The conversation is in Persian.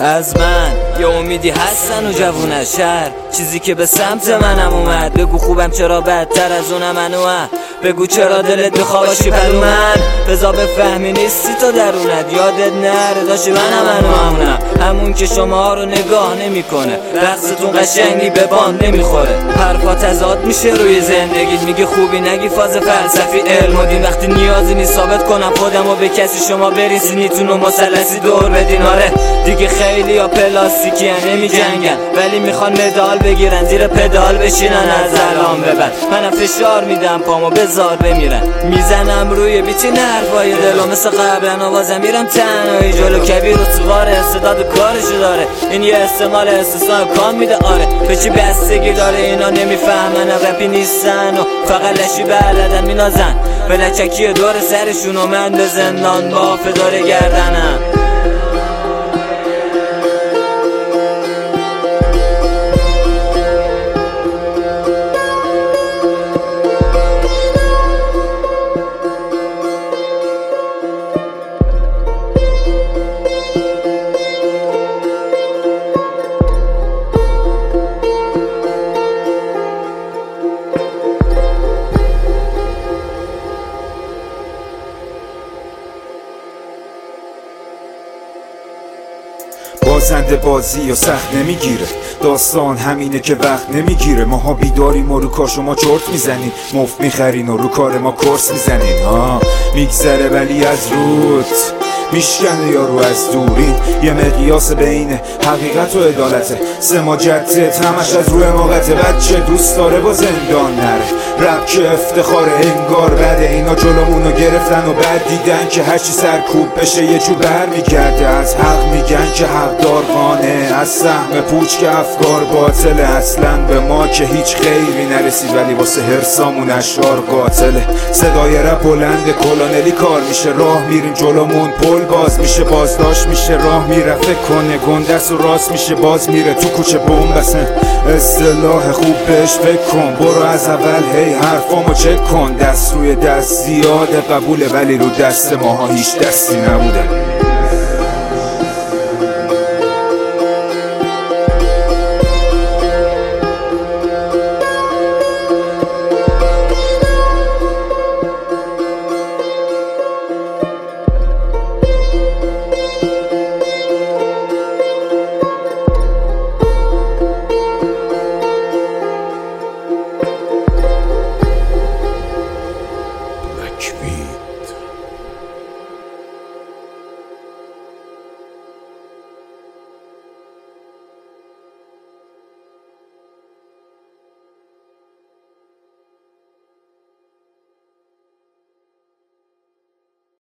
از من یه امیدی هستن و جوونه شهر، چیزی که به سمت منم اومد. بگو خوبم چرا بدتر از اونم منو، بگو چرا دلت میخواد باشی پلو من. بذار بفهمی نیستی تو درونت، یادت نره داشتی منو همونم، همون که شما رو نگاه نمیکنه. رقصتون قشنگی به بان نمیخوره، حرفا تضاد میشه روی زندگیت. میگه خوبی نگی فاز فلسفی علم و دین، وقتی نیازی نیست ثابت کنم خودم و به کسی شما بریسینیتون و مثلثی دور بدین. آره دیگه خیلی ها پلاستیکی هن نمی جنگن، ولی میخوان مدال بگیرن زیر پدال بشینن. از الان به بعد منم فشار میدم پامو بذار بمیرن، میزنم روی بیتی نرفای دلو مثل قبلا آوازم میرم تنهایی جلو. کبیر و سوار استعداد کارشو داره، این یه استعمال استثناء کام میده. آره به چی بستگی داره اینا نمیفهمن، رپی نیستن و فقط لشی بلدن مینازن به لچکی دور سرشون و من به زندان با فدار گردنم. بازنده بازی و سخت نمیگیره، داستان همینه که وقت نمیگیره. ماها بیداریم و رو کار شما چرت میزنین، مفت میخرین و رو کار ما کورس میزنین. میگذره ولی از روت میشکنه یارو از دورین. یه مقیاس بین حقیقت و عدالته، سما جدت همش از روی موقته. بچه دوست داره با زندان نره، رب که افتخاره انگار بده. اینا جلومونو گرفتن و بعد دیدن که هرچی سرکوب بشه یه جو بر میگرده. از حق میگن که حق دار قانه، از سهم پوچ که افکار باطله. اصلا به ما که هیچ خیری نرسید، ولی واسه هرسامون اشعار قاتله. صدای رپ بلند کلونلی کار میشه، راه میریم جلومون پل باز میشه. بازداشت میشه راه میره، فکر کنه گندست و راست میشه باز میره تو کوچه بومبسن. اصطلاح خوب بهش فکر کن، برو از اول هی حرفامو چک کن. دست روی دست زیاده قبوله، ولی رو دست ماها هیچ دستی نبوده. Black V